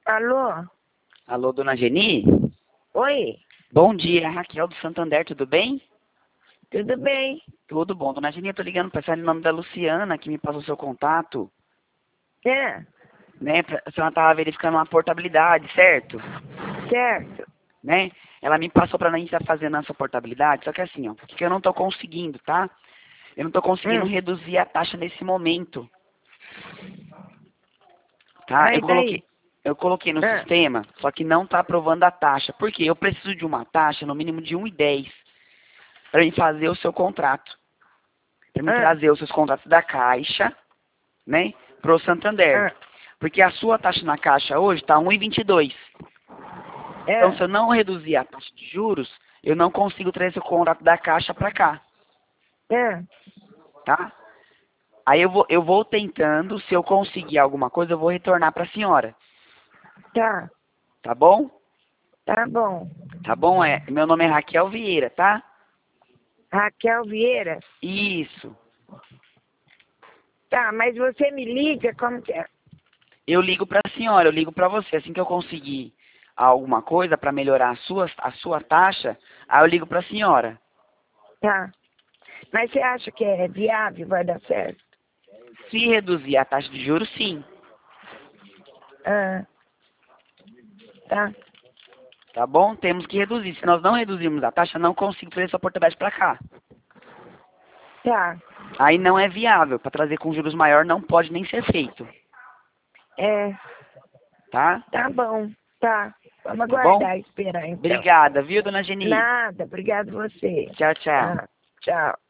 Alô? Alô, dona Geni? Oi? Bom dia, é a Raquel do Santander, tudo bem? Tudo bem? Tudo bom. Dona Geni, eu tô ligando pra saber o nome da Luciana, que me passou seu contato, É, né? A senhora tava verificando uma portabilidade, certo? certo. Né? Ela me passou pra gente estar fazendo essa portabilidade, só que assim, ó, o que eu não tô conseguindo, tá? Eu não tô conseguindo Hum. reduzir a taxa nesse momento, tá? Aí daí? Eu coloquei no Ah, sistema, só que não tá aprovando a taxa. Por quê? Eu preciso de uma taxa no mínimo de 1,10 para mim fazer o seu contrato. Para me ah, trazer os seus contratos da Caixa, né, pro Santander. ah, Porque a sua taxa na Caixa hoje está 1,22. Então, se é, eu não reduzir a taxa de juros, eu não consigo trazer seu contrato da Caixa para cá, é, tá? Aí eu vou tentando, se eu conseguir alguma coisa, eu vou retornar para a senhora, tá, tá bom? tá bom. Tá bom? Meu nome é Raquel Vieira, tá? Raquel Vieira? Isso. Tá, mas você me liga como que é? Eu ligo para a senhora, eu ligo para você. Assim que eu conseguir alguma coisa para melhorar a sua taxa, aí eu ligo para a senhora. Tá. Mas você acha que é viável, vai dar certo? Se reduzir a taxa de juros, sim. Ah, tá, Tá bom? Temos que reduzir. Se nós não reduzirmos a taxa, não consigo trazer essa portabilidade para cá. tá. Aí não é viável. Para trazer com juros maior, não pode nem ser feito. É, Tá? tá bom, tá. Vamos Tá bom? aguardar e esperar então. Obrigada, viu, dona Geni? Nada, obrigado você. Tchau, tchau. Tá, tchau.